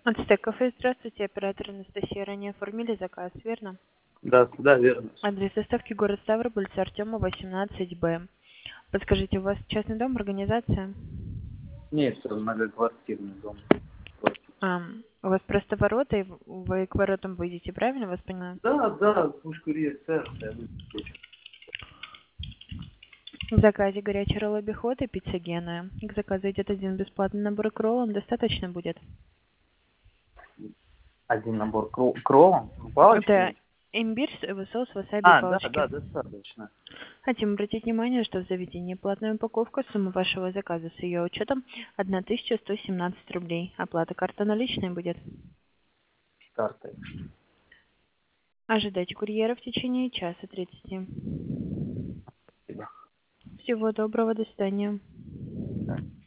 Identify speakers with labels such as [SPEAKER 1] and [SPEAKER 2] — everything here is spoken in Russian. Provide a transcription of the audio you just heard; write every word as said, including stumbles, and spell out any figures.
[SPEAKER 1] Ацтек кафе, здравствуйте, оператор Анастасия. Ранее оформили заказ, верно?
[SPEAKER 2] Да, да, верно.
[SPEAKER 1] Адрес доставки город Ставрополь, улица Артема, восемнадцать Б. Подскажите, у вас частный дом, организация?
[SPEAKER 2] Нет, это многоквартирный дом.
[SPEAKER 1] А, у вас просто ворота, и вы к воротам выйдете, правильно вас поняла?
[SPEAKER 2] Да, да, пусть курьер сервис, я выключу.
[SPEAKER 1] В заказе горячий ролл обиход и пицца Гена. К заказу идет один бесплатный набор к роллам, достаточно будет?
[SPEAKER 2] Один набор кро- крова, палочки.
[SPEAKER 1] Это имбирь, с- соус, васаби,
[SPEAKER 2] А, да,
[SPEAKER 1] палочки.
[SPEAKER 2] да, достаточно.
[SPEAKER 1] Хотим обратить внимание, что в заведении платная упаковка, сумма вашего заказа с ее учетом тысяча сто семнадцать рублей. Оплата карта наличной будет.
[SPEAKER 2] С картой.
[SPEAKER 1] Ожидайте курьера в течение часа тридцати.
[SPEAKER 2] Спасибо.
[SPEAKER 1] Всего доброго, до свидания.
[SPEAKER 2] Да.